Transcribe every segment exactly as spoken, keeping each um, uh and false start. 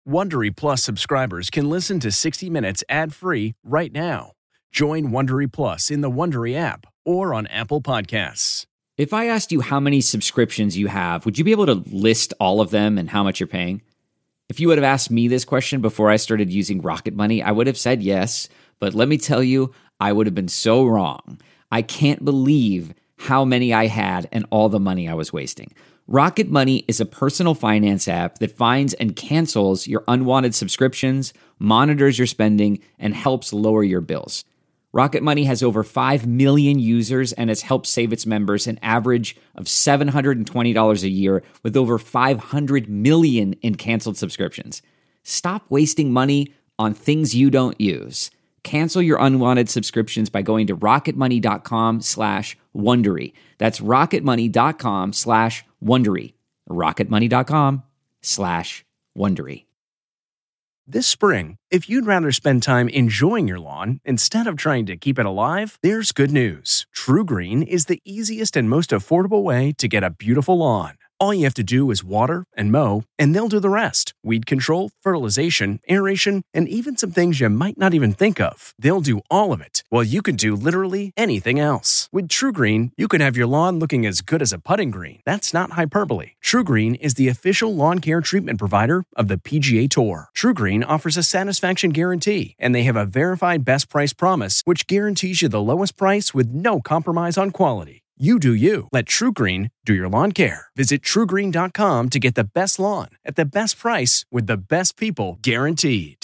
Wondery Plus subscribers can listen to sixty minutes ad-free right now. Join Wondery Plus in the Wondery app or on Apple Podcasts. If I asked you how many subscriptions you have, would you be able to list all of them and how much you're paying? If you would have asked me this question before I started using Rocket Money, I would have said yes, but let me tell you, I would have been so wrong. I can't believe how many I had and all the money I was wasting. Rocket Money is a personal finance app that finds and cancels your unwanted subscriptions, monitors your spending, and helps lower your bills. Rocket Money has over five million users and has helped save its members an average of seven hundred twenty dollars a year with over five hundred million in canceled subscriptions. Stop wasting money on things you don't use. Cancel your unwanted subscriptions by going to rocketmoney.com slash Wondery. That's rocketmoney.com slash Wondery. rocketmoney.com slash Wondery. This spring, if you'd rather spend time enjoying your lawn instead of trying to keep it alive, there's good news. True Green is the easiest and most affordable way to get a beautiful lawn. All you have to do is water and mow, and they'll do the rest. Weed control, fertilization, aeration, and even some things you might not even think of. They'll do all of it, while you can do literally anything else. With True Green, you can have your lawn looking as good as a putting green. That's not hyperbole. True Green is the official lawn care treatment provider of the P G A Tour. True Green offers a satisfaction guarantee, and they have a verified best price promise, which guarantees you the lowest price with no compromise on quality. You do you. Let True Green do your lawn care. Visit true green dot com to get the best lawn at the best price with the best people guaranteed.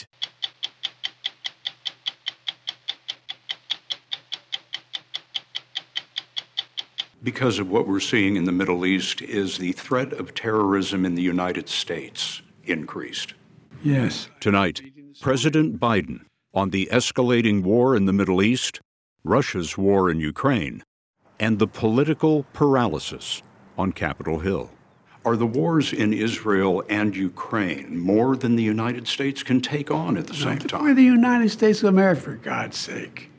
Because of what we're seeing in the Middle East is the threat of terrorism in the United States increased. Yes. Tonight, President Biden on the escalating war in the Middle East, Russia's war in Ukraine, and the political paralysis on Capitol Hill. Are the wars in Israel and Ukraine more than the United States can take on at the same time? We're the United States of America, for God's sake.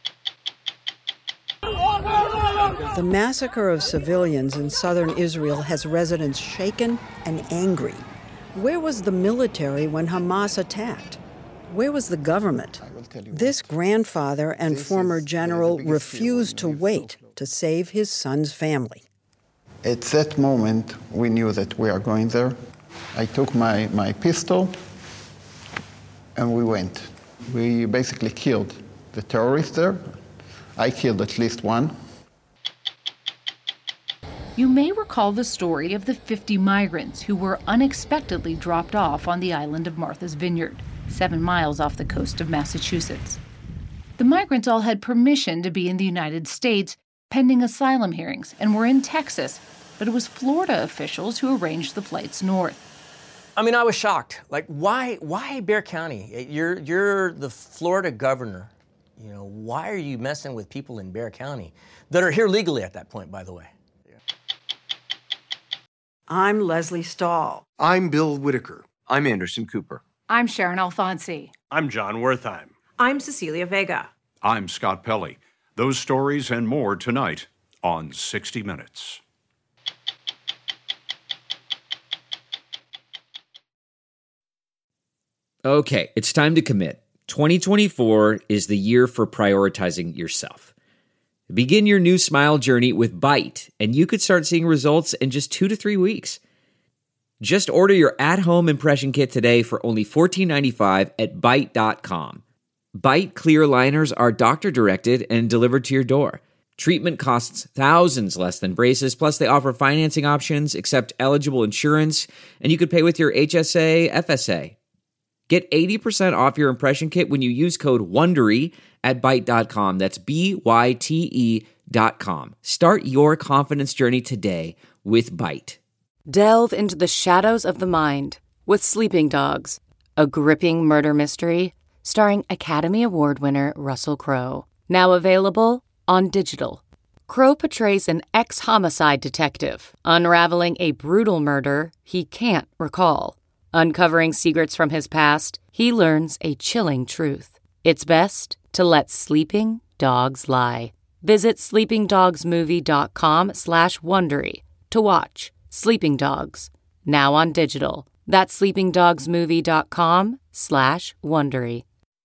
The massacre of civilians in southern Israel has residents shaken and angry. Where was the military when Hamas attacked? Where was the government? This grandfather and former general refused to wait to save his son's family. At that moment, we knew that we are going there. I took my, my pistol, and we went. We basically killed the terrorists there. I killed at least one. You may recall the story of the fifty migrants who were unexpectedly dropped off on the island of Martha's Vineyard, seven miles off the coast of Massachusetts. The migrants all had permission to be in the United States pending asylum hearings and were in Texas, but it was Florida officials who arranged the flights north. I mean, I was shocked. Like, why why Bexar County? You're you're the Florida governor. You know, why are you messing with people in Bexar County that are here legally at that point, by the way? I'm Leslie Stahl. I'm Bill Whitaker. I'm Anderson Cooper. I'm Sharon Alfonsi. I'm John Wertheim. I'm Cecilia Vega. I'm Scott Pelley. Those stories and more tonight on sixty minutes. Okay, it's time to commit. twenty twenty-four is the year for prioritizing yourself. Begin your new smile journey with Byte, and you could start seeing results in just two to three weeks. Just order your at-home impression kit today for only fourteen ninety-five at byte dot com. Byte clear liners are doctor-directed and delivered to your door. Treatment costs thousands less than braces, plus they offer financing options, accept eligible insurance, and you could pay with your H S A, F S A. Get eighty percent off your impression kit when you use code WONDERY at byte dot com. That's B Y T E dot com. Start your confidence journey today with Byte. Delve into the shadows of the mind with Sleeping Dogs, a gripping murder mystery starring Academy Award winner Russell Crowe. Now available on digital. Crowe portrays an ex-homicide detective unraveling a brutal murder he can't recall. Uncovering secrets from his past, he learns a chilling truth. It's best to let sleeping dogs lie. Visit sleepingdogsmovie.com slash Wondery to watch Sleeping Dogs, now on digital. That's sleepingdogsmovie.com slash Wondery.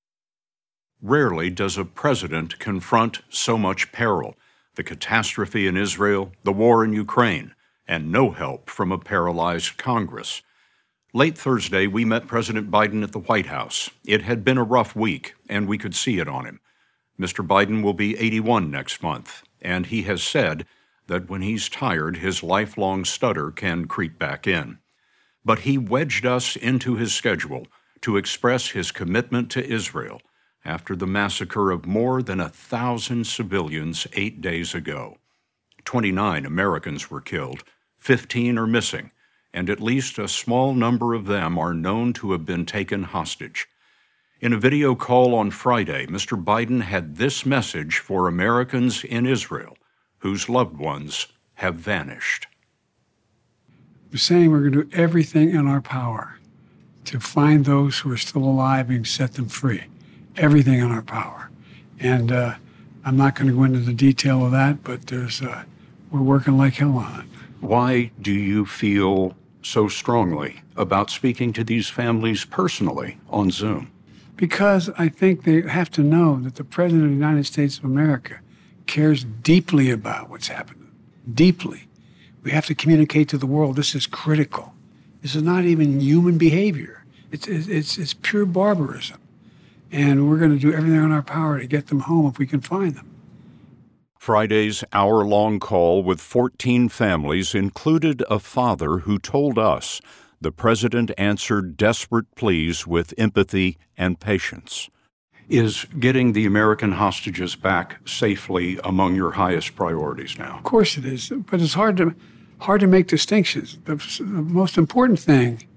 Rarely does a president confront so much peril: the catastrophe in Israel, the war in Ukraine, and no help from a paralyzed Congress. Late Thursday, we met President Biden at the White House. It had been a rough week, and we could see it on him. Mister Biden will be eighty-one next month, and he has said that when he's tired, his lifelong stutter can creep back in. But he wedged us into his schedule to express his commitment to Israel after the massacre of more than a thousand civilians eight days ago. twenty-nine Americans were killed, fifteen are missing, and at least a small number of them are known to have been taken hostage. In a video call on Friday, Mister Biden had this message for Americans in Israel whose loved ones have vanished. We're saying we're going to do everything in our power to find those who are still alive and set them free. Everything in our power. And uh, I'm not going to go into the detail of that, but there's uh, we're working like hell on it. Why do you feel so strongly about speaking to these families personally on Zoom? Because I think they have to know that the President of the United States of America cares deeply about what's happening. Deeply. We have to communicate to the world this is critical. This is not even human behavior. It's, it's, it's pure barbarism. And we're going to do everything in our power to get them home if we can find them. Friday's hour-long call with fourteen families included a father who told us the president answered desperate pleas with empathy and patience. Is getting the American hostages back safely among your highest priorities now? Of course it is, but it's hard to hard to make distinctions. The, the most important thing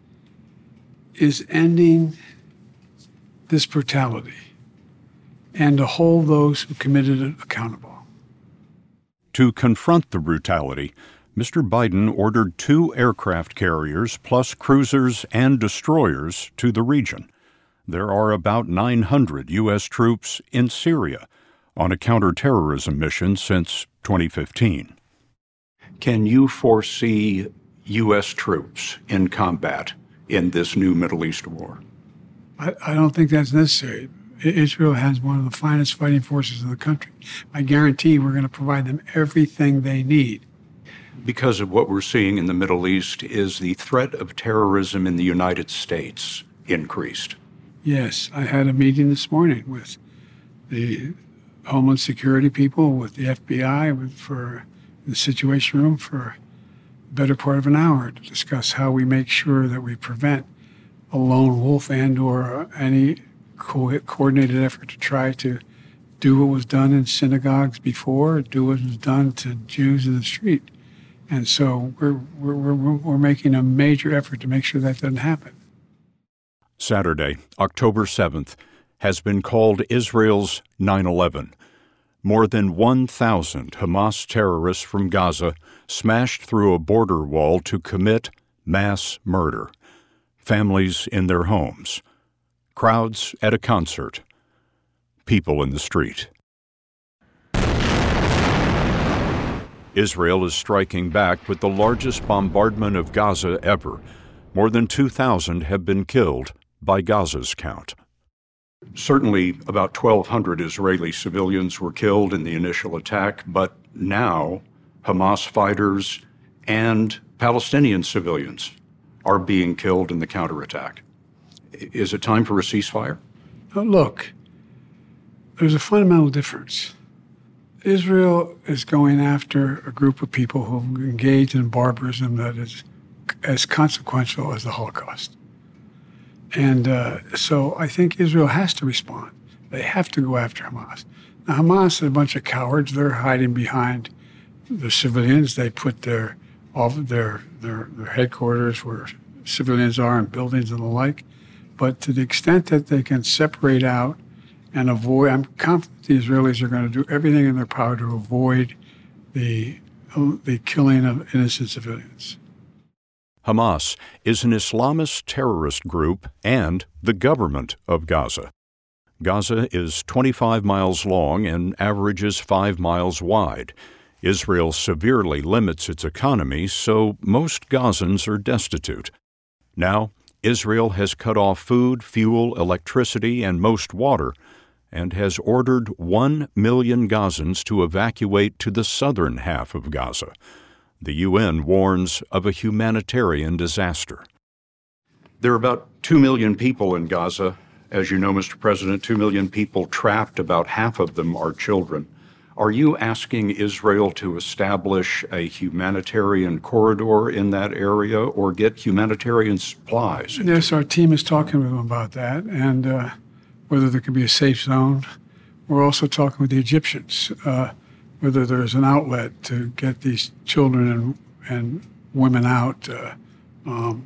is ending this brutality and to hold those who committed it accountable. To confront the brutality, Mister Biden ordered two aircraft carriers plus cruisers and destroyers to the region. There are about nine hundred U S troops in Syria on a counterterrorism mission since twenty fifteen. Can you foresee U S troops in combat in this new Middle East war? I, I don't think that's necessary. Israel has one of the finest fighting forces in the country. I guarantee we're going to provide them everything they need. Because of what we're seeing in the Middle East, is the threat of terrorism in the United States increased? Yes, I had a meeting this morning with the Homeland Security people, with the F B I, with, for the Situation Room for the better part of an hour to discuss how we make sure that we prevent a lone wolf and or any co- coordinated effort to try to do what was done in synagogues before, do what was done to Jews in the street. And so we're, we're, we're, we're making a major effort to make sure that doesn't happen. Saturday, October seventh, has been called Israel's nine eleven. More than one thousand Hamas terrorists from Gaza smashed through a border wall to commit mass murder. Families in their homes, crowds at a concert, people in the street. Israel is striking back with the largest bombardment of Gaza ever. More than two thousand have been killed by Gaza's count. Certainly about twelve hundred Israeli civilians were killed in the initial attack, but now Hamas fighters and Palestinian civilians are being killed in the counterattack. Is it time for a ceasefire? Now look, there's a fundamental difference. Israel is going after a group of people who engage in barbarism that is as consequential as the Holocaust. And uh, so I think Israel has to respond. They have to go after Hamas. Now, Hamas is a bunch of cowards. They're hiding behind the civilians. They put their all their, their their headquarters where civilians are and buildings and the like. But to the extent that they can separate out and avoid, I'm confident the Israelis are going to do everything in their power to avoid the the killing of innocent civilians. Hamas is an Islamist terrorist group and the government of Gaza. Gaza is twenty-five miles long and averages five miles wide. Israel severely limits its economy, so most Gazans are destitute. Now, Israel has cut off food, fuel, electricity, and most water, and has ordered one million Gazans to evacuate to the southern half of Gaza. The U N warns of a humanitarian disaster. There are about two million people in Gaza. As you know, Mister President, two million people trapped. About half of them are children. Are you asking Israel to establish a humanitarian corridor in that area or get humanitarian supplies? Yes, our team is talking with them about that and uh, whether there could be a safe zone. We're also talking with the Egyptians, uh, whether there's an outlet to get these children and, and women out uh, um,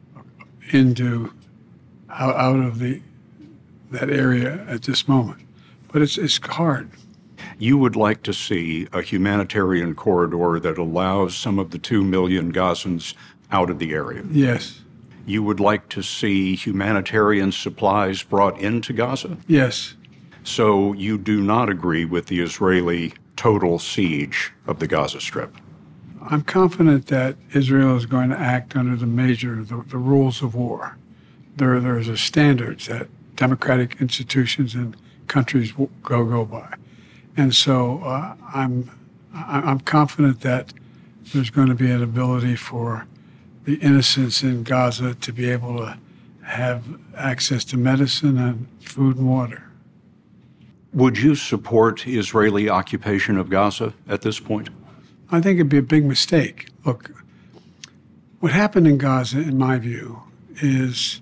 into out, out of the that area at this moment. But it's it's hard. You would like to see a humanitarian corridor that allows some of the two million Gazans out of the area. Yes. You would like to see humanitarian supplies brought into Gaza? Yes. So you do not agree with the Israeli total siege of the Gaza Strip? I'm confident that Israel is going to act under the major, the, the rules of war. There, there's a standards that democratic institutions and countries go go by. And so uh, I'm I'm confident that there's going to be an ability for the innocents in Gaza to be able to have access to medicine and food and water. Would you support Israeli occupation of Gaza at this point? I think it'd be a big mistake. Look, what happened in Gaza, in my view, is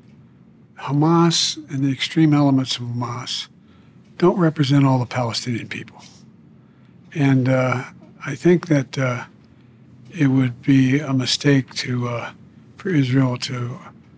Hamas and the extreme elements of Hamas don't represent all the Palestinian people. And uh, I think that uh, it would be a mistake to uh, for Israel to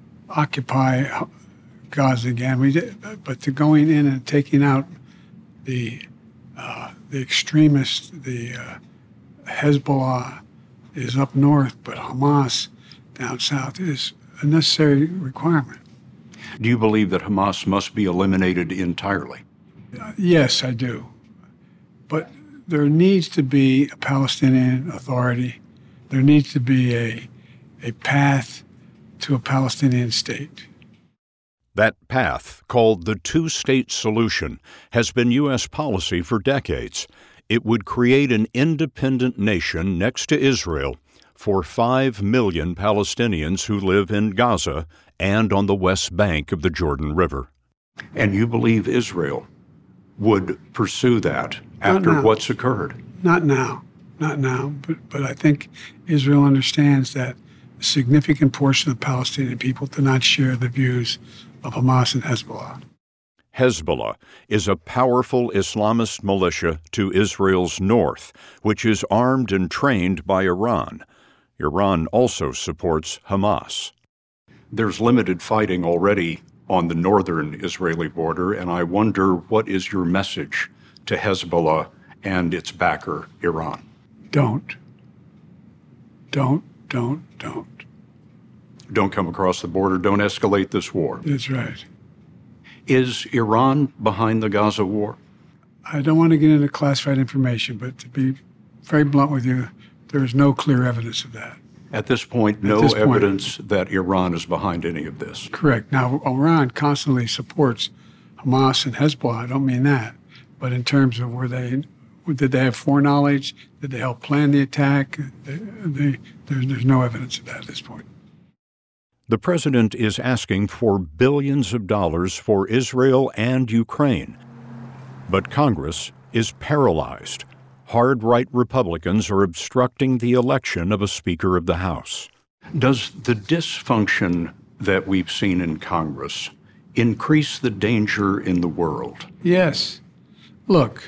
occupy Gaza again. We did, but to going in and taking out the uh, the extremists, the uh, Hezbollah is up north, but Hamas down south is a necessary requirement. Do you believe that Hamas must be eliminated entirely? Uh, yes, I do. But there needs to be a Palestinian Authority. There needs to be a, a path to a Palestinian state. That path, called the two-state solution, has been U S policy for decades. It would create an independent nation next to Israel for five million Palestinians who live in Gaza and on the west bank of the Jordan River. And you believe Israel would pursue that after what's occurred? Not now. Not now. But, but I think Israel understands that a significant portion of Palestinian people do not share the views of Hamas and Hezbollah. Hezbollah is a powerful Islamist militia to Israel's north, which is armed and trained by Iran. Iran also supports Hamas. There's limited fighting already on the northern Israeli border, and I wonder, what is your message to Hezbollah and its backer, Iran? Don't. Don't, don't, don't. Don't come across the border. Don't escalate this war. That's right. Is Iran behind the Gaza war? I don't want to get into classified information, but to be very blunt with you, there is no clear evidence of that. At this point, no this point, evidence that Iran is behind any of this. Correct. Now, Iran constantly supports Hamas and Hezbollah. I don't mean that. But in terms of where they, did they have foreknowledge? Did they help plan the attack? They, they, there's, there's no evidence of that at this point. The president is asking for billions of dollars for Israel and Ukraine. But Congress is paralyzed. Hard-right Republicans are obstructing the election of a Speaker of the House. Does the dysfunction that we've seen in Congress increase the danger in the world? Yes. Look,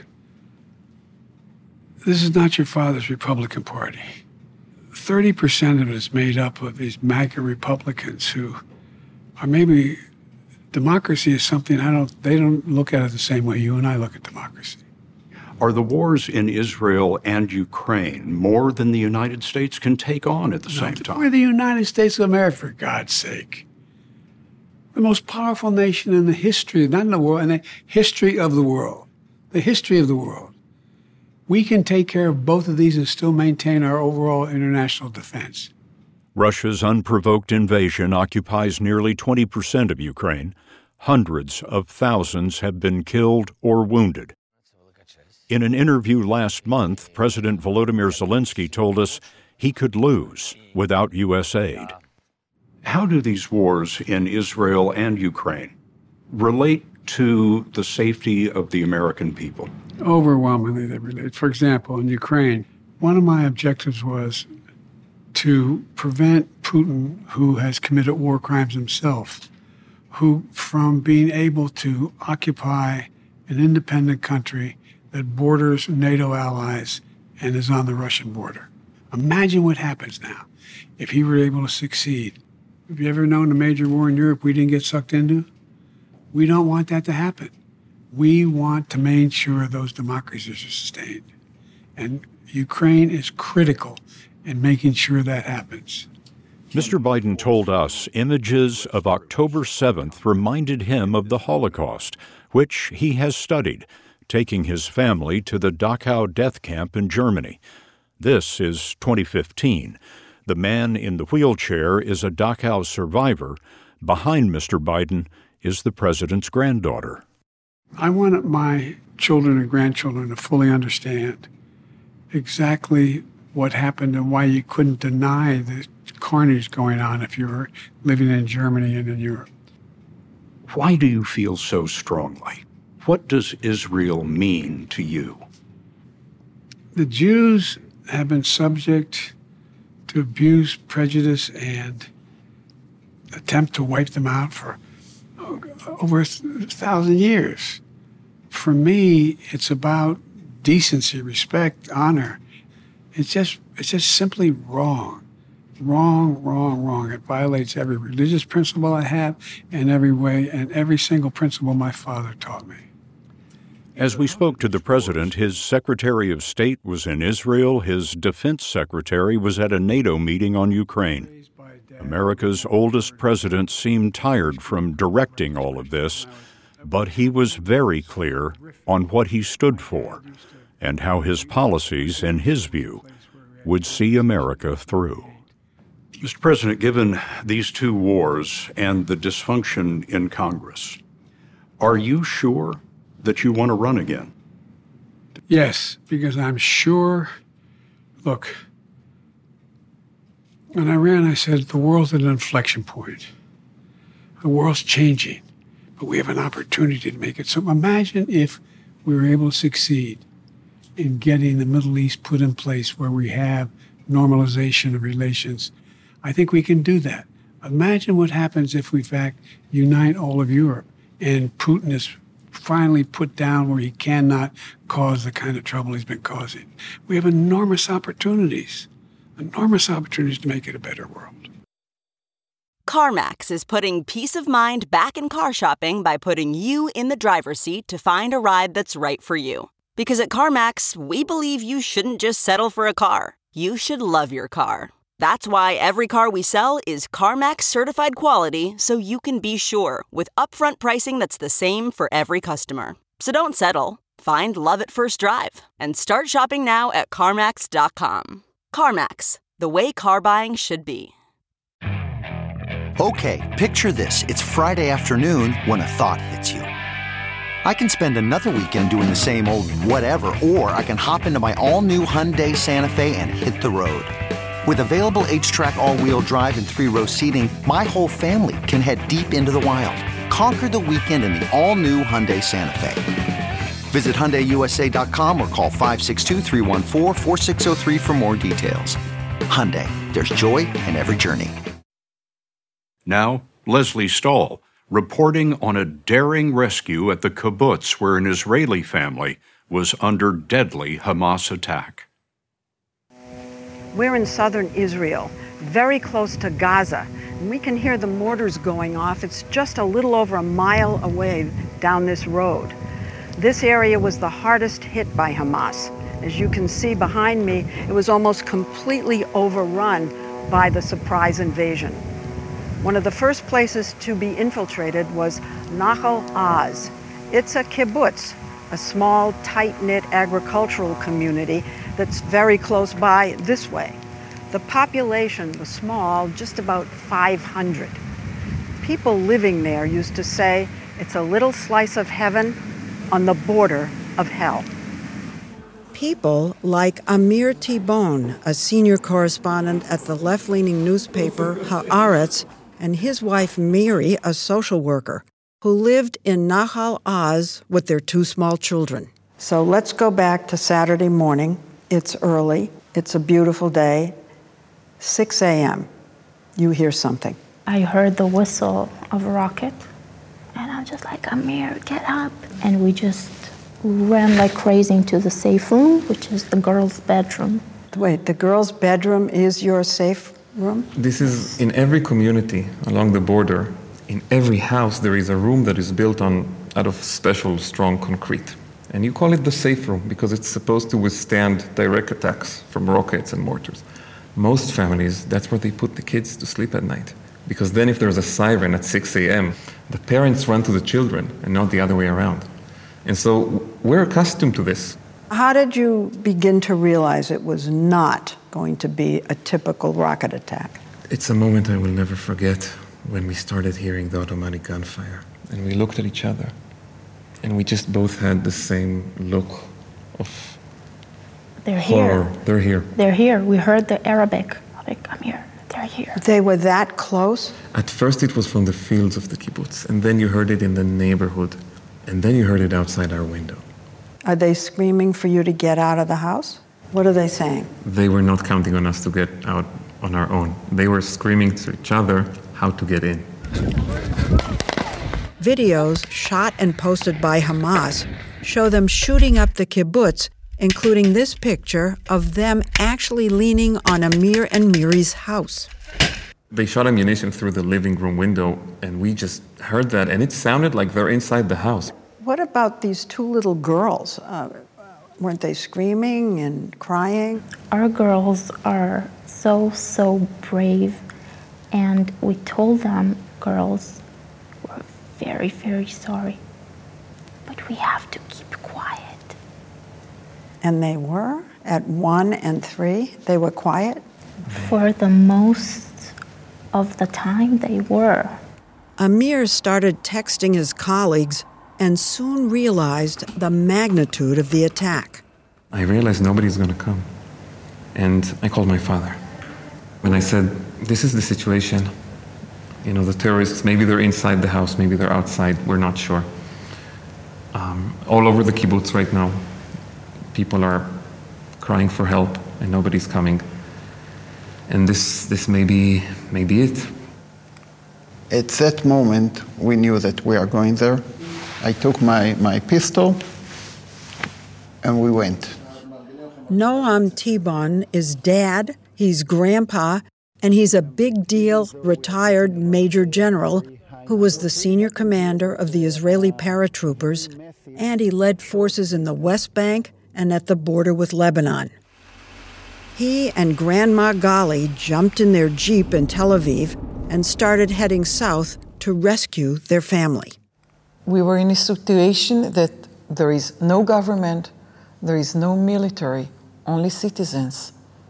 this is not your father's Republican Party. thirty percent of it is made up of these MAGA Republicans who are maybe, democracy is something I don't, they don't look at it the same way you and I look at democracy. Are the wars in Israel and Ukraine more than the United States can take on at the no, same time? We're the United States of America, for God's sake. The most powerful nation in the history, not in the world, in the history of the world. The history of the world. We can take care of both of these and still maintain our overall international defense. Russia's unprovoked invasion occupies nearly twenty percent of Ukraine. Hundreds of thousands have been killed or wounded. In an interview last month, President Volodymyr Zelensky told us he could lose without U S aid. How do these wars in Israel and Ukraine relate to the safety of the American people? Overwhelmingly, they relate. For example, in Ukraine, one of my objectives was to prevent Putin, who has committed war crimes himself, who from being able to occupy an independent country that borders NATO allies and is on the Russian border. Imagine what happens now if he were able to succeed. Have you ever known a major war in Europe we didn't get sucked into? We don't want that to happen. We want to make sure those democracies are sustained. And Ukraine is critical in making sure that happens. Mister Biden told us images of October seventh reminded him of the Holocaust, which he has studied, taking his family to the Dachau death camp in Germany. This is twenty fifteen. The man in the wheelchair is a Dachau survivor. Behind Mister Biden is the president's granddaughter. I want my children and grandchildren to fully understand exactly what happened and why you couldn't deny the carnage going on if you were living in Germany and in Europe. Why do you feel so strongly? What does Israel mean to you? The Jews have been subject to abuse, prejudice, and attempt to wipe them out for over a thousand years. For me, it's about decency, respect, honor. It's just, it's just simply wrong. Wrong, wrong, wrong. It violates every religious principle I have and every way, and every single principle my father taught me. As we spoke to the president, his Secretary of State was in Israel. His defense secretary was at a NATO meeting on Ukraine. America's oldest president seemed tired from directing all of this, but he was very clear on what he stood for and how his policies, in his view, would see America through. Mister President, given these two wars and the dysfunction in Congress, are you sure that you want to run again? Yes, because I'm sure, look, when I ran, I said, the world's at an inflection point. The world's changing, but we have an opportunity to make it. So imagine if we were able to succeed in getting the Middle East put in place where we have normalization of relations. I think we can do that. Imagine what happens if we, in fact, unite all of Europe and Putin is finally put down where he cannot cause the kind of trouble he's been causing. We have enormous opportunities, enormous opportunities to make it a better world. CarMax is putting peace of mind back in car shopping by putting you in the driver's seat to find a ride that's right for you. Because at CarMax, we believe you shouldn't just settle for a car. You should love your car. That's why every car we sell is CarMax certified quality, so you can be sure with upfront pricing that's the same for every customer. So don't settle. Find love at first drive and start shopping now at CarMax dot com. CarMax, the way car buying should be. Okay, picture this. It's Friday afternoon when a thought hits you. I can spend another weekend doing the same old whatever, or I can hop into my all-new Hyundai Santa Fe and hit the road. With available H-Track all-wheel drive and three-row seating, my whole family can head deep into the wild. Conquer the weekend in the all-new Hyundai Santa Fe. Visit Hyundai U S A dot com or call five six two, three one four, four six zero three for more details. Hyundai, there's joy in every journey. Now, Leslie Stahl, reporting on a daring rescue at the kibbutz where an Israeli family was under deadly Hamas attack. We're in southern Israel, very close to Gaza, and we can hear the mortars going off. It's just a little over a mile away down this road. This area was the hardest hit by Hamas. As you can see behind me, it was almost completely overrun by the surprise invasion. One of the first places to be infiltrated was Nahal Oz. It's a kibbutz, a small, tight-knit agricultural community that's very close by this way. The population was small, just about five hundred. People living there used to say it's a little slice of heaven on the border of hell. People like Amir Tibon, a senior correspondent at the left-leaning newspaper Haaretz, and his wife Miri, a social worker, who lived in Nahal Oz with their two small children. So let's go back to Saturday morning. It's early. It's a beautiful day. six a.m. You hear something. I heard the whistle of a rocket, and I'm just like, Amir, get up. And we just ran like crazy into the safe room, which is the girls' bedroom. Wait, the girls' bedroom is your safe room? This is in every community along the border. In every house, there is a room that is built on out of special, strong concrete. And you call it the safe room because it's supposed to withstand direct attacks from rockets and mortars. Most families, that's where they put the kids to sleep at night. Because then if there's a siren at six a.m., the parents run to the children and not the other way around. And so we're accustomed to this. How did you begin to realize it was not going to be a typical rocket attack? It's a moment I will never forget when we started hearing the automatic gunfire. And we looked at each other. And we just both had the same look of They're horror. here. They're here. They're here. We heard the Arabic. Like, Amir, they're here. They were that close? At first it was from the fields of the kibbutz. And then you heard it in the neighborhood. And then you heard it outside our window. Are they screaming for you to get out of the house? What are they saying? They were not counting on us to get out on our own. They were screaming to each other how to get in. Videos shot and posted by Hamas show them shooting up the kibbutz, including this picture of them actually leaning on Amir and Miri's house. They shot ammunition through the living room window, and we just heard that, and it sounded like they're inside the house. What about these two little girls? Uh, weren't they screaming and crying? Our girls are so, so brave, and we told them, girls, we're very, very sorry, but we have to keep quiet. And they were? At one and three, they were quiet? For the most of the time, they were. Amir started texting his colleagues and soon realized the magnitude of the attack. I realized nobody's going to come. And I called my father. And I said, this is the situation. You know, the terrorists, maybe they're inside the house, maybe they're outside, we're not sure. Um, all over the kibbutz right now, people are crying for help and nobody's coming. And this this may be, may be it. At that moment, we knew that we are going there. I took my, my pistol and we went. Noam Tibon is dad, he's grandpa, and he's a big deal retired major general who was the senior commander of the Israeli paratroopers, and he led forces in the West Bank and at the border with Lebanon. He and Grandma Gali jumped in their Jeep in Tel Aviv and started heading south to rescue their family. We were in a situation that there is no government, there is no military, only citizens.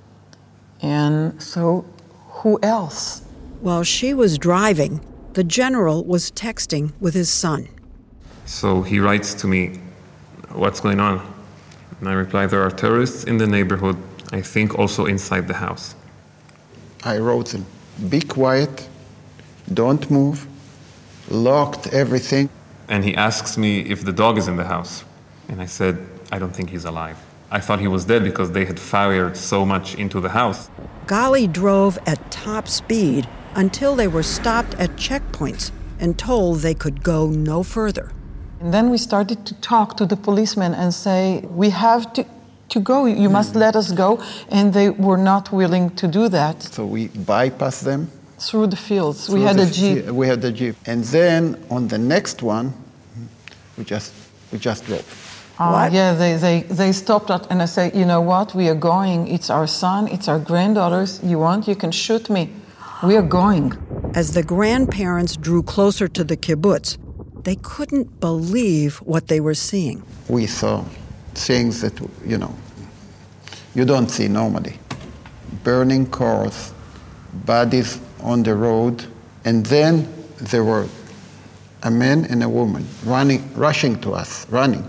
And so, who else? While she was driving, the general was texting with his son. So he writes to me, what's going on? And I reply, there are terrorists in the neighborhood, I think also inside the house. I wrote them, be quiet, don't move, locked everything. And he asks me if the dog is in the house. And I said, I don't think he's alive. I thought he was dead because they had fired so much into the house. Gali drove at top speed until they were stopped at checkpoints and told they could go no further. And then we started to talk to the policemen and say, we have to, to go, you must let us go. And they were not willing to do that. So we bypassed them. Through the fields. Through we had the a Jeep. F- we had a Jeep. And then on the next one, we just we just drove. Uh, yeah, they, they, they stopped us and I said, you know what, we are going. It's our son, it's our granddaughters. You want, you can shoot me. We are going. As the grandparents drew closer to the kibbutz, they couldn't believe what they were seeing. We saw things that, you know, you don't see normally. burning cars, bodies on the road, and then there were a man and a woman running, rushing to us, running.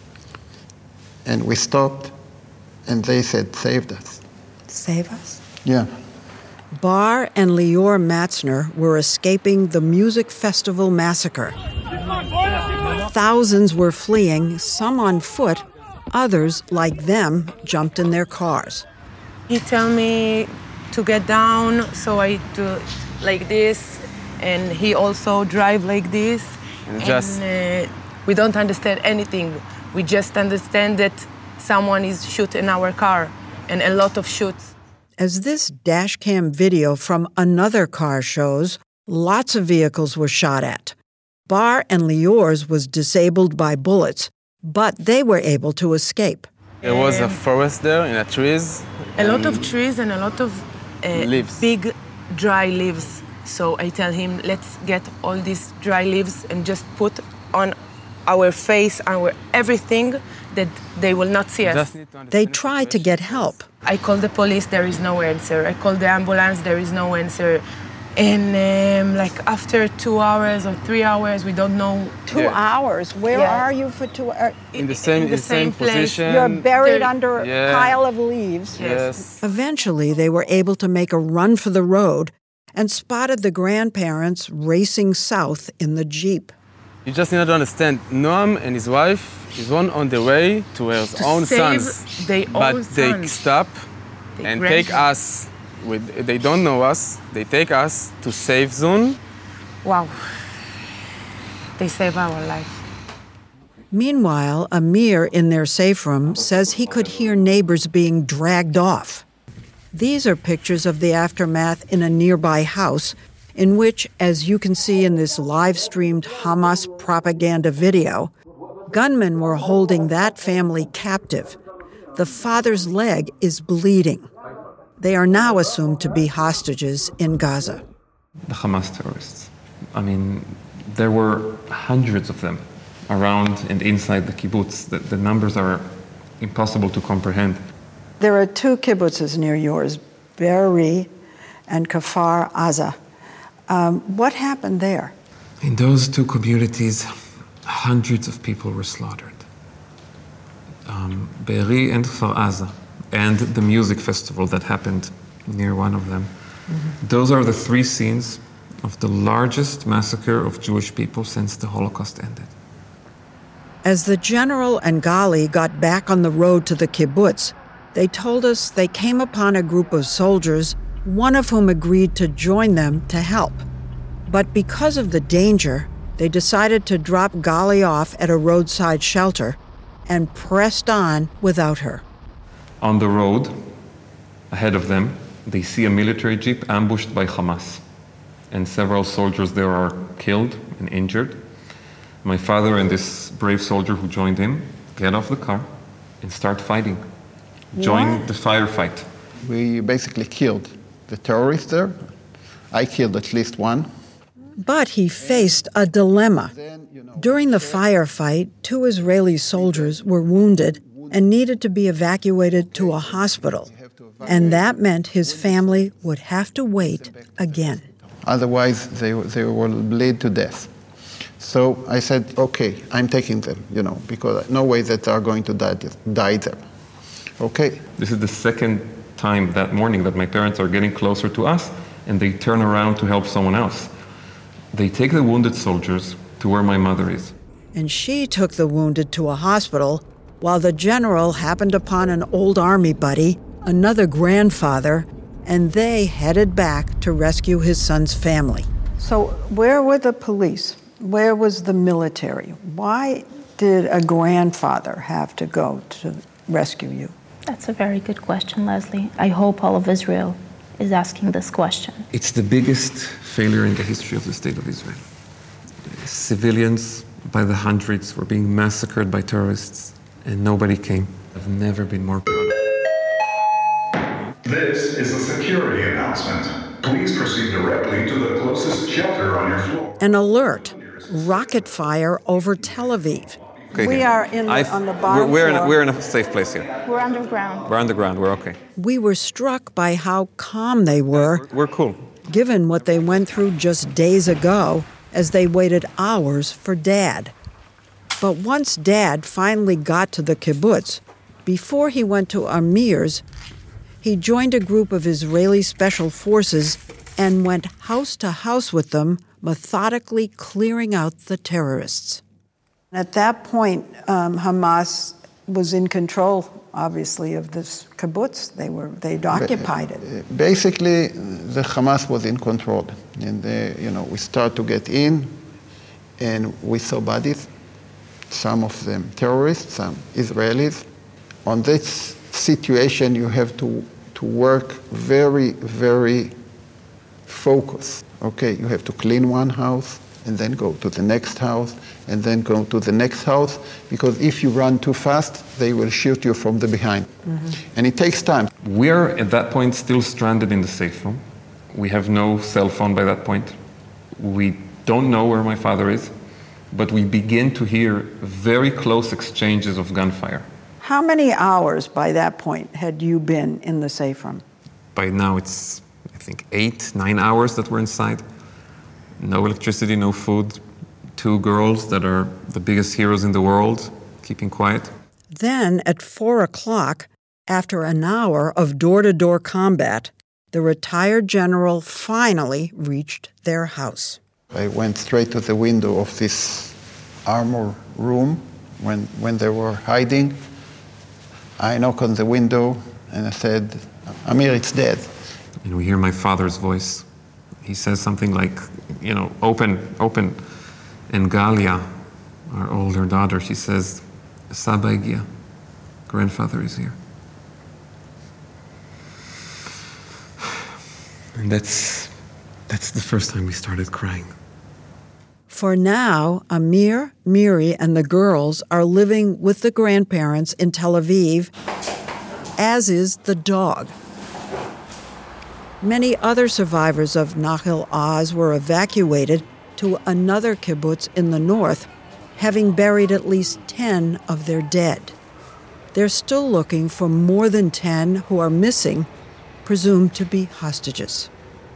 And we stopped, and they said, "Saved us." Save us? Yeah. Bar and Lior Matzner were escaping the music festival massacre. Thousands were fleeing, some on foot. Others, like them, jumped in their cars. He told me to get down, so I do like this, and he also drive like this. And just and, uh, we don't understand anything. We just understand that someone is shooting our car, and a lot of shoots. As this dashcam video from another car shows, lots of vehicles were shot at. Bar and Lior's was disabled by bullets, but they were able to escape. There was a forest there in the trees. A lot of trees and a lot of uh, leaves. Big dry leaves. So I tell him, let's get all these dry leaves and just put on our face, our everything, that they will not see us. They tried to get help. I call the police, there is no answer. I call the ambulance, there is no answer. And um, like after two hours or three hours, we don't know. Two yeah. hours? Where yeah. are you for two hours? In the same, in the in same, same position. You're buried They're, under yeah. a pile of leaves. Yes. Eventually, they were able to make a run for the road and spotted the grandparents racing south in the Jeep. You just need to understand, Noam and his wife is one on the way to his to own save sons. Their but own they sons. stop they and take us. With, they don't know us. They take us to safe zone. Wow. They save our life. Meanwhile, Amir in their safe room says he could hear neighbors being dragged off. These are pictures of the aftermath in a nearby house in which, as you can see in this live-streamed Hamas propaganda video, gunmen were holding that family captive. The father's leg is bleeding. They are now assumed to be hostages in Gaza. The Hamas terrorists. I mean, there were hundreds of them around and inside the kibbutz. The, the numbers are impossible to comprehend. There are two kibbutzes near yours, Be'eri and Kfar Aza. Um, what happened there? In those two communities, hundreds of people were slaughtered. Um, Be'eri and Kfar Aza, and the music festival that happened near one of them. Mm-hmm. Those are the three scenes of the largest massacre of Jewish people since the Holocaust ended. As the general and Gali got back on the road to the kibbutz, they told us they came upon a group of soldiers, one of whom agreed to join them to help. But because of the danger, they decided to drop Gali off at a roadside shelter and pressed on without her. On the road, ahead of them, they see a military jeep ambushed by Hamas, and several soldiers there are killed and injured. My father and this brave soldier who joined him get off the car and start fighting, join the firefight. We basically killed the terrorists there. I killed at least one. But he faced a dilemma. During the firefight, two Israeli soldiers were wounded and needed to be evacuated to a hospital. And that meant his family would have to wait again. Otherwise, they, they will bleed to death. So I said, okay, I'm taking them, you know, because no way that they are going to die, die there. Okay. This is the second time that morning that my parents are getting closer to us, and they turn around to help someone else. They take the wounded soldiers to where my mother is. And she took the wounded to a hospital, while the general happened upon an old army buddy, another grandfather, and they headed back to rescue his son's family. So where were the police? Where was the military? Why did a grandfather have to go to rescue you? That's a very good question, Leslie. I hope all of Israel is asking this question. It's the biggest failure in the history of the State of Israel. Civilians by the hundreds were being massacred by terrorists, and nobody came. I've never been more proud. This is a security announcement. Please proceed directly to the closest shelter on your floor. An alert. Rocket fire over Tel Aviv. Okay, we here. are in the, I've- on the bottom we're, we're, in a, floor. we're in a safe place here. We're underground. We're underground. We're okay. We were struck by how calm they were, We're cool. given what they went through just days ago as they waited hours for Dad. But once Dad finally got to the kibbutz, before he went to Amir's, he joined a group of Israeli special forces and went house to house with them, methodically clearing out the terrorists. At that point, um, Hamas was in control, obviously, of this kibbutz. They were, they'd occupied it. Basically, the Hamas was in control. And, they, you know, we start to get in, and we saw bodies, some of them terrorists, some Israelis. On this situation, you have to, to work very, very focused. Okay, you have to clean one house, and then go to the next house, and then go to the next house, because if you run too fast, they will shoot you from the behind. Mm-hmm. And it takes time. We're at that point still stranded in the safe room. We have no cell phone by that point. We don't know where my father is, but we begin to hear very close exchanges of gunfire. How many hours by that point had you been in the safe room? By now it's, I think, eight, nine hours that we're inside. No electricity, no food. Two girls that are the biggest heroes in the world, keeping quiet. Then, at four o'clock, after an hour of door-to-door combat, the retired general finally reached their house. I went straight to the window of this armor room when, when they were hiding. I knocked on the window and I said, Amir, it's dead. And we hear my father's voice. He says something like, you know, open, open. And Galia, our older daughter, she says, Saba Egia, grandfather is here. And that's, that's the first time we started crying. For now, Amir, Miri, and the girls are living with the grandparents in Tel Aviv, as is the dog. Many other survivors of Nahil Oz were evacuated to another kibbutz in the north, having buried at least ten of their dead. They're still looking for more than ten who are missing, presumed to be hostages.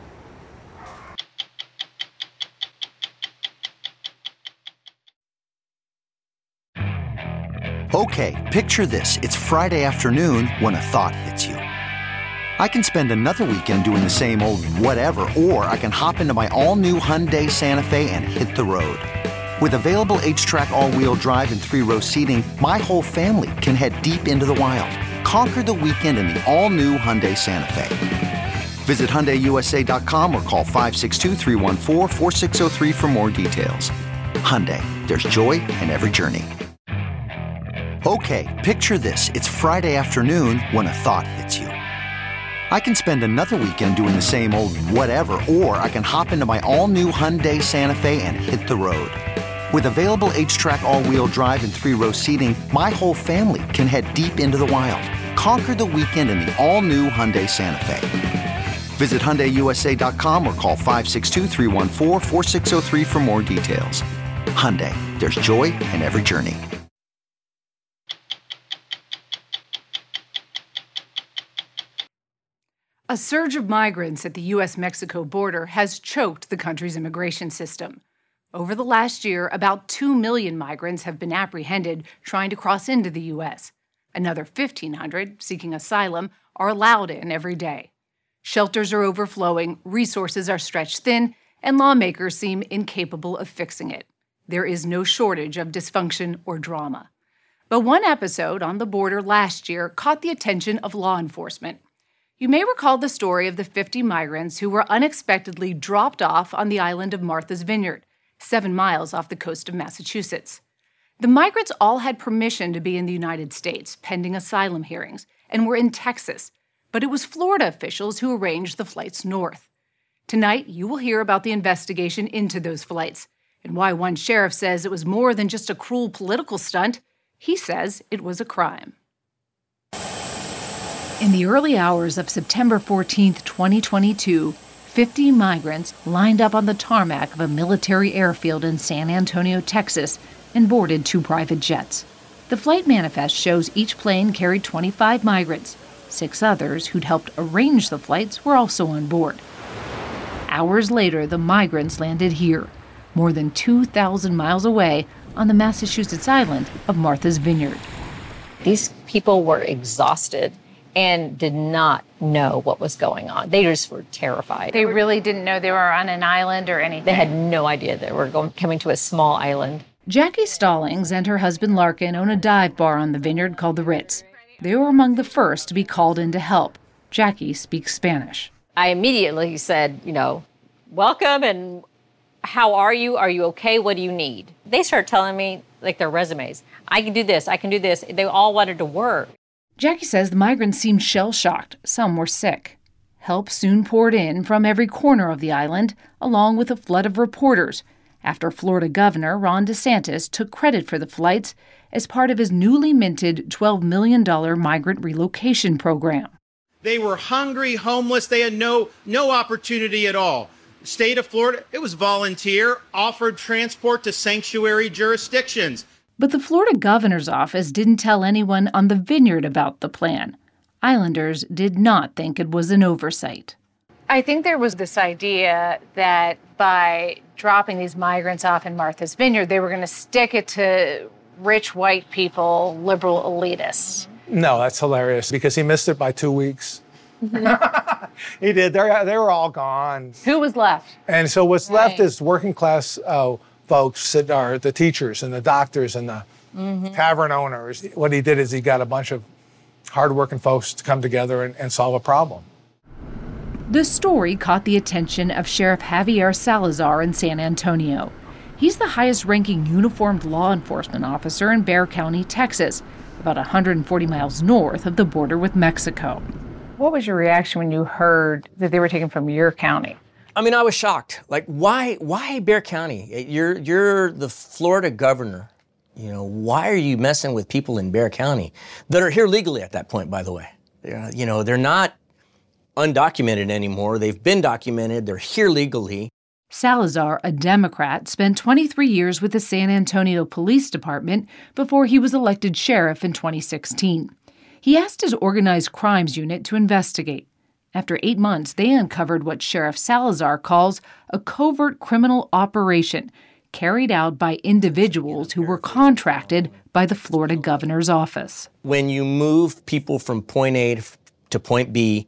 Okay, picture this. It's Friday afternoon when a thought hits you. I can spend another weekend doing the same old whatever, or I can hop into my all-new Hyundai Santa Fe and hit the road. With available H-Track all-wheel drive and three-row seating, my whole family can head deep into the wild. Conquer the weekend in the all-new Hyundai Santa Fe. Visit Hyundai U S A dot com or call five six two, three one four, four six zero three for more details. Hyundai, there's joy in every journey. Okay, picture this. It's Friday afternoon when a thought hits you. I can spend another weekend doing the same old whatever, or I can hop into my all-new Hyundai Santa Fe and hit the road. With available H-Track all-wheel drive and three-row seating, my whole family can head deep into the wild. Conquer the weekend in the all-new Hyundai Santa Fe. Visit Hyundai U S A dot com or call five six two, three one four, four six zero three for more details. Hyundai, there's joy in every journey. A surge of migrants at the U S Mexico border has choked the country's immigration system. Over the last year, about two million migrants have been apprehended trying to cross into the U S. Another fifteen hundred, seeking asylum, are allowed in every day. Shelters are overflowing, resources are stretched thin, and lawmakers seem incapable of fixing it. There is no shortage of dysfunction or drama. But one episode on the border last year caught the attention of law enforcement. You may recall the story of the fifty migrants who were unexpectedly dropped off on the island of Martha's Vineyard, seven miles off the coast of Massachusetts. The migrants all had permission to be in the United States pending asylum hearings and were in Texas, but it was Florida officials who arranged the flights north. Tonight, you will hear about the investigation into those flights and why one sheriff says it was more than just a cruel political stunt. He says it was a crime. In the early hours of September fourteenth, twenty twenty-two, fifty migrants lined up on the tarmac of a military airfield in San Antonio, Texas, and boarded two private jets. The flight manifest shows each plane carried twenty-five migrants. Six others who'd helped arrange the flights were also on board. Hours later, the migrants landed here, more than two thousand miles away on the Massachusetts island of Martha's Vineyard. These people were exhausted and did not know what was going on. They just were terrified. They really didn't know they were on an island or anything. They had no idea they were going, coming to a small island. Jackie Stallings and her husband Larkin own a dive bar on the Vineyard called the Ritz. They were among the first to be called in to help. Jackie speaks Spanish. I immediately said, you know, welcome and how are you? Are you okay? What do you need? They started telling me, like, their resumes. I can do this. I can do this. They all wanted to work. Jackie says the migrants seemed shell-shocked. Some were sick. Help soon poured in from every corner of the island, along with a flood of reporters, after Florida Governor Ron DeSantis took credit for the flights as part of his newly minted twelve million dollars migrant relocation program. They were hungry, homeless. They had no, no opportunity at all. State of Florida, it was volunteer, offered transport to sanctuary jurisdictions. But the Florida governor's office didn't tell anyone on the Vineyard about the plan. Islanders did not think it was an oversight. I think there was this idea that by dropping these migrants off in Martha's Vineyard, they were going to stick it to rich white people, liberal elitists. No, that's hilarious because he missed it by two weeks. He did. They're, they were all gone. Who was left? And so what's right. left is working class uh, folks that are the teachers and the doctors and the mm-hmm. tavern owners. What he did is he got a bunch of hardworking folks to come together and, and solve a problem. The story caught the attention of Sheriff Javier Salazar in San Antonio. He's the highest-ranking uniformed law enforcement officer in Bexar County, Texas, about one hundred forty miles north of the border with Mexico. What was your reaction when you heard that they were taken from your county? I mean, I was shocked. Like, why, why Bexar County? You're, you're the Florida governor. You know, why are you messing with people in Bexar County that are here legally at that point, by the way? They're, you know, they're not undocumented anymore. They've been documented. They're here legally. Salazar, a Democrat, spent twenty-three years with the San Antonio Police Department before he was elected sheriff in twenty sixteen. He asked his organized crimes unit to investigate. After eight months, they uncovered what Sheriff Salazar calls a covert criminal operation carried out by individuals who were contracted by the Florida governor's office. When you move people from point A to point B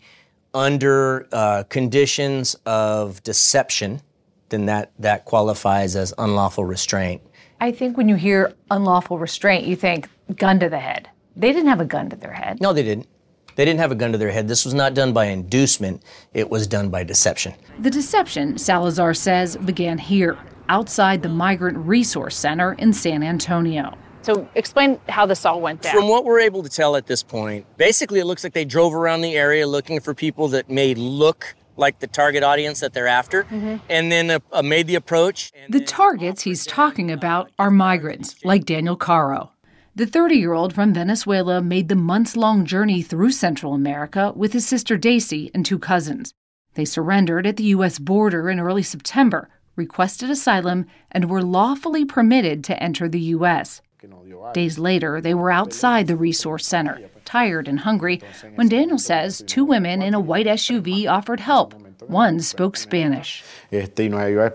under uh, conditions of deception, then that, that qualifies as unlawful restraint. I think when you hear unlawful restraint, you think gun to the head. They didn't have a gun to their head. No, they didn't. They didn't have a gun to their head. This was not done by inducement. It was done by deception. The deception, Salazar says, began here, outside the Migrant Resource Center in San Antonio. So explain how this all went down. From what we're able to tell at this point, basically it looks like they drove around the area looking for people that may look like the target audience that they're after, mm-hmm. and then uh, uh, made the approach. The targets he's talking about are migrants, like Daniel Caro. The thirty-year-old from Venezuela made the months-long journey through Central America with his sister Daisy and two cousins. They surrendered at the U S border in early September, requested asylum, and were lawfully permitted to enter the U S. Days later, they were outside the resource center, tired and hungry, when Daniel says two women in a white S U V offered help. One spoke Spanish. She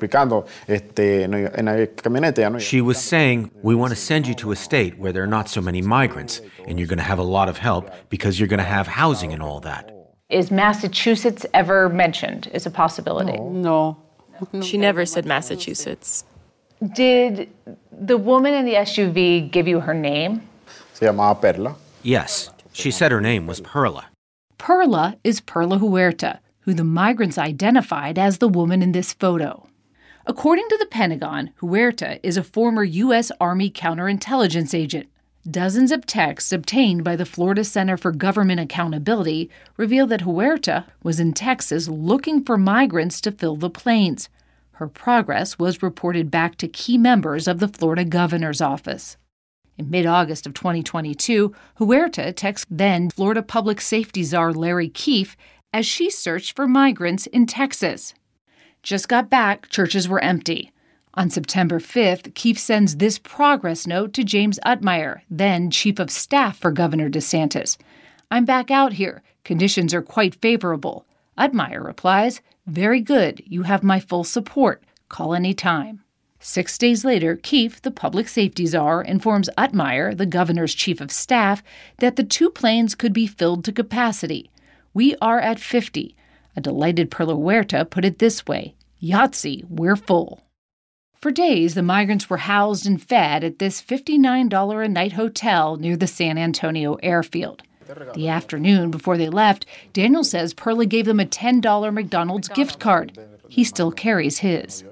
was saying, we want to send you to a state where there are not so many migrants, and you're going to have a lot of help because you're going to have housing and all that. Is Massachusetts ever mentioned as a possibility? No. no. She never said Massachusetts. Did the woman in the S U V give you her name? Se llamaba Perla. Yes, she said her name was Perla. Perla is Perla Huerta, who the migrants identified as the woman in this photo. According to the Pentagon, Huerta is a former U S Army counterintelligence agent. Dozens of texts obtained by the Florida Center for Government Accountability reveal that Huerta was in Texas looking for migrants to fill the planes. Her progress was reported back to key members of the Florida governor's office. In mid-August of twenty twenty-two, Huerta texts then Florida Public Safety Czar Larry Keefe as she searched for migrants in Texas. Just got back, churches were empty. On September fifth, Keefe sends this progress note to James Utmeyer, then Chief of Staff for Governor DeSantis. "I'm back out here. Conditions are quite favorable." Utmeyer replies, "Very good. You have my full support. Call any time." Six days later, Keefe, the public safety czar, informs Utmeyer, the governor's chief of staff, that the two planes could be filled to capacity. "We are at fifty. A delighted Perla Huerta put it this way, "Yahtzee, we're full." For days, the migrants were housed and fed at this fifty-nine dollars a night hotel near the San Antonio airfield. The afternoon before they left, Daniel says Perla gave them a ten dollars McDonald's gift card. He still carries his.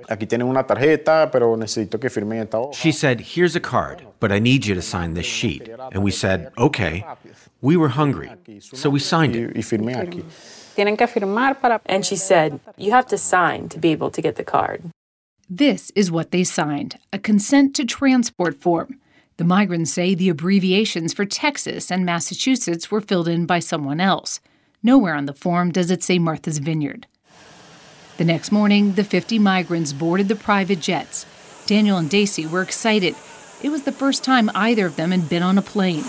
She said, "Here's a card, but I need you to sign this sheet." And we said, "Okay." We were hungry, so we signed it. And she said, "You have to sign to be able to get the card." This is what they signed, a consent to transport form. The migrants say the abbreviations for Texas and Massachusetts were filled in by someone else. Nowhere on the form does it say Martha's Vineyard. The next morning, the fifty migrants boarded the private jets. Daniel and Daisy were excited. It was the first time either of them had been on a plane.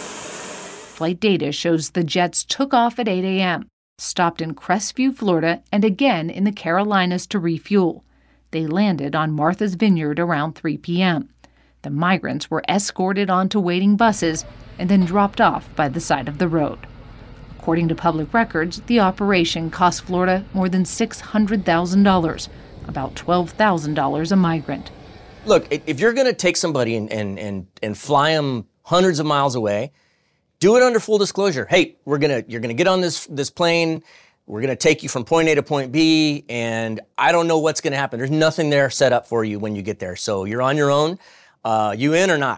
Flight data shows the jets took off at eight a.m., stopped in Crestview, Florida, and again in the Carolinas to refuel. They landed on Martha's Vineyard around three p.m. The migrants were escorted onto waiting buses and then dropped off by the side of the road. According to public records, the operation cost Florida more than six hundred thousand dollars, about twelve thousand dollars a migrant. Look, if you're going to take somebody and, and, and, and fly them hundreds of miles away, do it under full disclosure. Hey, we're gonna you're gonna get on this this plane. We're gonna take you from point A to point B, and I don't know what's gonna happen. There's nothing there set up for you when you get there. So you're on your own. Uh, you in or not?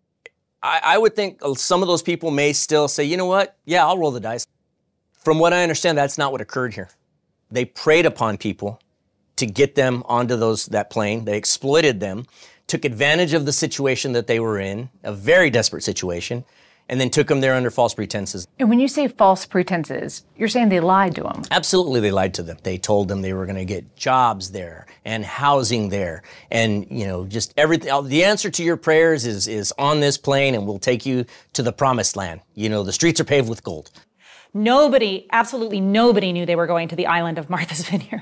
I, I would think some of those people may still say, you know what? Yeah, I'll roll the dice. From what I understand, that's not what occurred here. They preyed upon people to get them onto those that plane. They exploited them, took advantage of the situation that they were in, a very desperate situation, and then took them there under false pretenses. And when you say false pretenses, you're saying they lied to them. Absolutely, they lied to them. They told them they were going to get jobs there and housing there, and you know, just everything. The answer to your prayers is is on this plane, and we'll take you to the promised land. You know, the streets are paved with gold. Nobody, absolutely nobody, knew they were going to the island of Martha's Vineyard.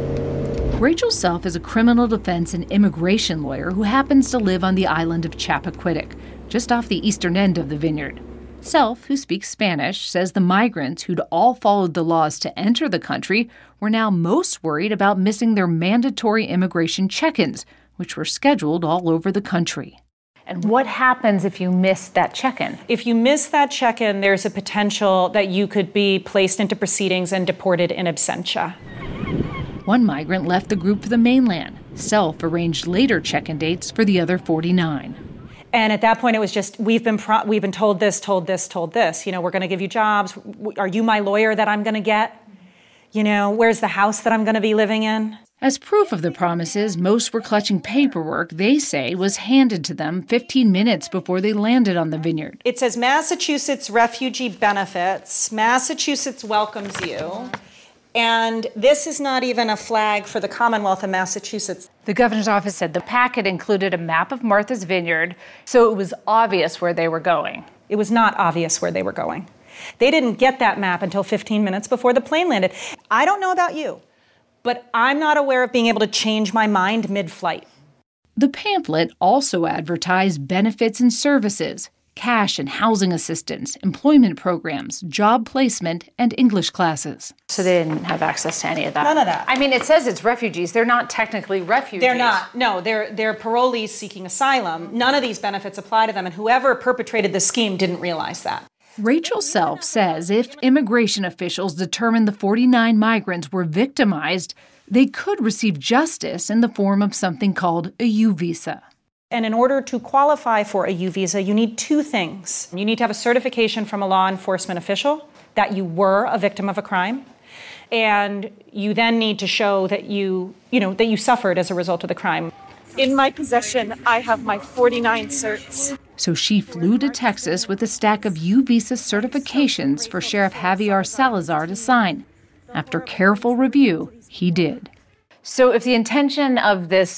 Rachel Self is a criminal defense and immigration lawyer who happens to live on the island of Chappaquiddick, just off the eastern end of the vineyard. Self, who speaks Spanish, says the migrants who'd all followed the laws to enter the country were now most worried about missing their mandatory immigration check-ins, which were scheduled all over the country. And what happens if you miss that check-in? If you miss that check-in, there's a potential that you could be placed into proceedings and deported in absentia. One migrant left the group for the mainland. Self arranged later check-in dates for the other forty-nine. And at that point, it was just, we've been pro- we've been told this, told this, told this. You know, we're going to give you jobs. Are you my lawyer that I'm going to get? You know, where's the house that I'm going to be living in? As proof of the promises, most were clutching paperwork they say was handed to them fifteen minutes before they landed on the vineyard. It says Massachusetts Refugee Benefits. Massachusetts welcomes you. And this is not even a flag for the Commonwealth of Massachusetts. The governor's office said the packet included a map of Martha's Vineyard, so it was obvious where they were going. It was not obvious where they were going. They didn't get that map until fifteen minutes before the plane landed. I don't know about you, but I'm not aware of being able to change my mind mid-flight. The pamphlet also advertised benefits and services, cash and housing assistance, employment programs, job placement, and English classes. So they didn't have access to any of that? None of that. I mean, it says it's refugees. They're not technically refugees. They're not. No, they're, they're parolees seeking asylum. None of these benefits apply to them, and whoever perpetrated the scheme didn't realize that. Rachel Self says if immigration officials determined the forty-nine migrants were victimized, they could receive justice in the form of something called a U visa. And in order to qualify for a U visa, you need two things. You need to have a certification from a law enforcement official that you were a victim of a crime, and you then need to show that you, you know, that you suffered as a result of the crime. In my possession, I have my forty-nine certs. So she flew to Texas with a stack of U visa certifications for Sheriff Javier Salazar to sign. After careful review, he did. So if the intention of this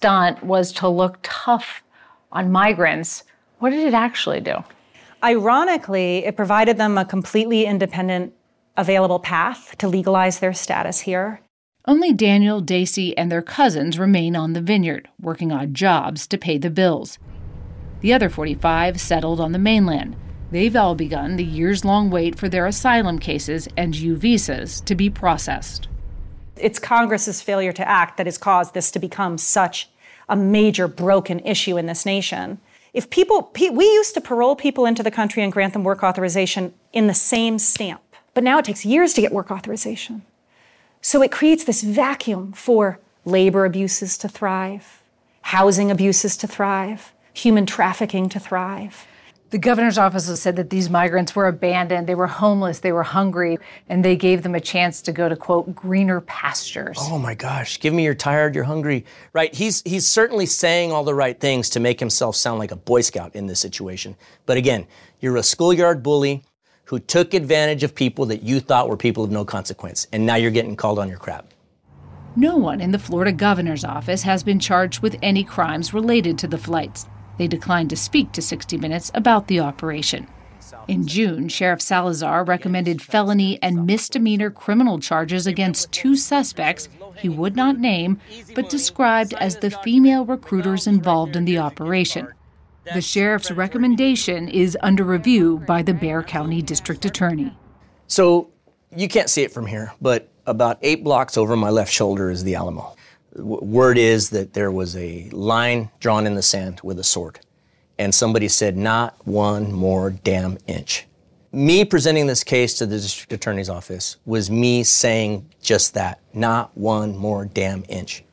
stunt was to look tough on migrants. What did it actually do? Ironically, it provided them a completely independent, available path to legalize their status here. Only Daniel, Daisy, and their cousins remain on the vineyard, working odd jobs to pay the bills. The other forty-five settled on the mainland. They've all begun the years-long wait for their asylum cases and U visas to be processed. It's Congress's failure to act that has caused this to become such a major broken issue in this nation. If people, we used to parole people into the country and grant them work authorization in the same stamp, but now it takes years to get work authorization. So it creates this vacuum for labor abuses to thrive, housing abuses to thrive, human trafficking to thrive. The governor's office has said that these migrants were abandoned, they were homeless, they were hungry, and they gave them a chance to go to, quote, greener pastures. Oh my gosh, give me you're tired, you're hungry. Right, he's he's certainly saying all the right things to make himself sound like a Boy Scout in this situation. But again, you're a schoolyard bully who took advantage of people that you thought were people of no consequence, and now you're getting called on your crap. No one in the Florida governor's office has been charged with any crimes related to the flights. They declined to speak to sixty minutes about the operation. In June, Sheriff Salazar recommended felony and misdemeanor criminal charges against two suspects he would not name, but described as the female recruiters involved in the operation. The sheriff's recommendation is under review by the Bexar County District Attorney. So you can't see it from here, but about eight blocks over my left shoulder is the Alamo. Word is that there was a line drawn in the sand with a sword, and somebody said, not one more damn inch. Me presenting this case to the district attorney's office was me saying just that, not one more damn inch.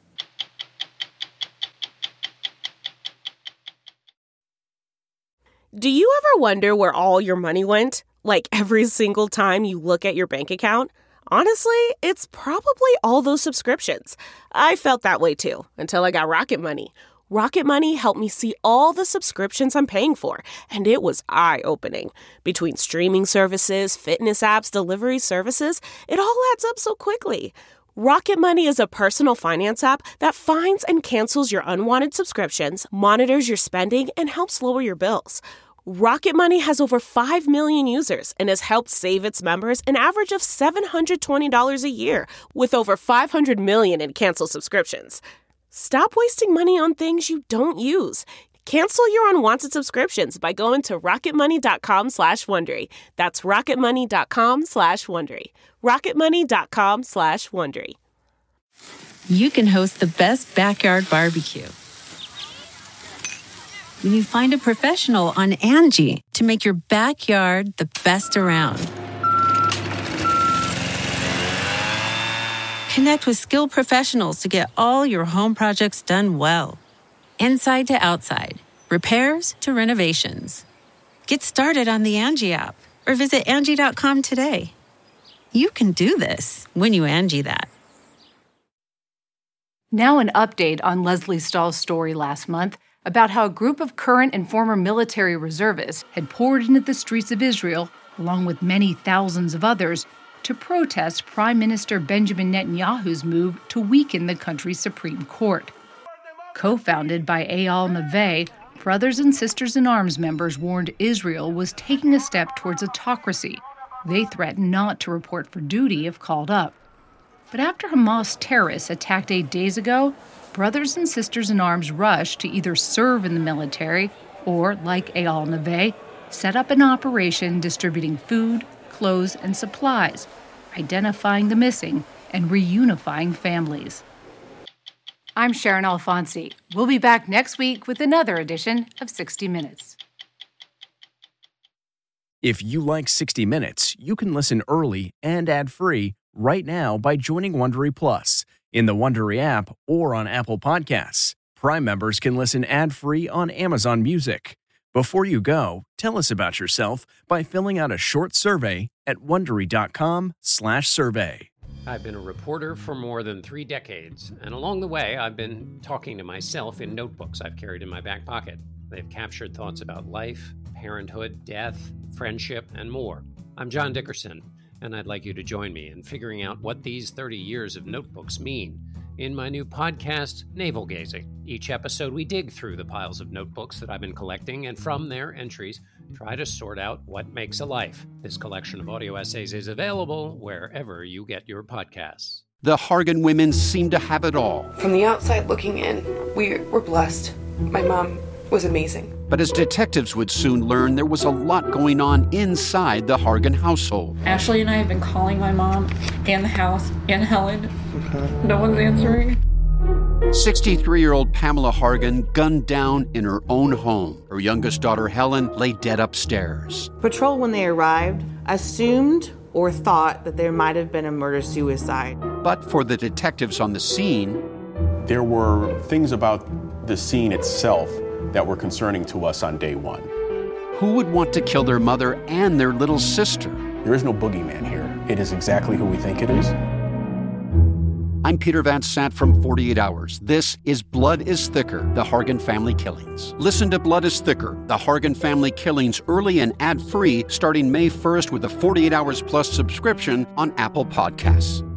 Do you ever wonder where all your money went? Like every single time you look at your bank account? Honestly, it's probably all those subscriptions. I felt that way too, until I got Rocket Money. Rocket Money helped me see all the subscriptions I'm paying for, and it was eye-opening. Between streaming services, fitness apps, delivery services, it all adds up so quickly. Rocket Money is a personal finance app that finds and cancels your unwanted subscriptions, monitors your spending, and helps lower your bills. Rocket Money has over five million users and has helped save its members an average of seven hundred twenty dollars a year, with over five hundred million in canceled subscriptions. Stop wasting money on things you don't use. Cancel your unwanted subscriptions by going to rocketmoney.com slash Wondery. That's rocketmoney.com slash Wondery. rocketmoney.com slash Wondery. You can host the best backyard barbecue when you find a professional on Angie to make your backyard the best around. Connect with skilled professionals to get all your home projects done well. Inside to outside, repairs to renovations. Get started on the Angie app or visit Angie dot com today. You can do this when you Angie that. Now an update on Lesley Stahl's story last month about how a group of current and former military reservists had poured into the streets of Israel, along with many thousands of others, to protest Prime Minister Benjamin Netanyahu's move to weaken the country's Supreme Court. Co-founded by Eyal Naveh, Brothers and Sisters in Arms members warned Israel was taking a step towards autocracy. They threatened not to report for duty if called up. But after Hamas terrorists attacked eight days ago, Brothers and Sisters in Arms rushed to either serve in the military or, like Eyal Naveh, set up an operation distributing food, clothes, and supplies, identifying the missing, and reunifying families. I'm Sharon Alfonsi. We'll be back next week with another edition of sixty minutes. If you like sixty minutes, you can listen early and ad-free right now by joining Wondery Plus in the Wondery app or on Apple Podcasts. Prime members can listen ad-free on Amazon Music. Before you go, tell us about yourself by filling out a short survey at Wondery.com slash survey. I've been a reporter for more than three decades, and along the way, I've been talking to myself in notebooks I've carried in my back pocket. They've captured thoughts about life, parenthood, death, friendship, and more. I'm John Dickerson, and I'd like you to join me in figuring out what these thirty years of notebooks mean in my new podcast, Navel Gazing. Each episode, we dig through the piles of notebooks that I've been collecting, and from their entries, try to sort out what makes a life. This collection of audio essays is available wherever you get your podcasts. The Hargan women seem to have it all. From the outside looking in, we were blessed. My mom was amazing. But as detectives would soon learn, there was a lot going on inside the Hargan household. Ashley and I have been calling my mom and the house and Helen. Okay. No one's answering. sixty-three-year-old Pamela Hargan gunned down in her own home. Her youngest daughter, Helen, lay dead upstairs. Patrol, when they arrived, assumed or thought that there might have been a murder-suicide. But for the detectives on the scene, there were things about the scene itself that were concerning to us on day one. Who would want to kill their mother and their little sister? There is no boogeyman here. It is exactly who we think it is. I'm Peter Van Sant from forty-eight hours. This is Blood is Thicker, the Hargan Family Killings. Listen to Blood is Thicker, the Hargan Family Killings early and ad-free starting May first with a forty-eight hours plus subscription on Apple Podcasts.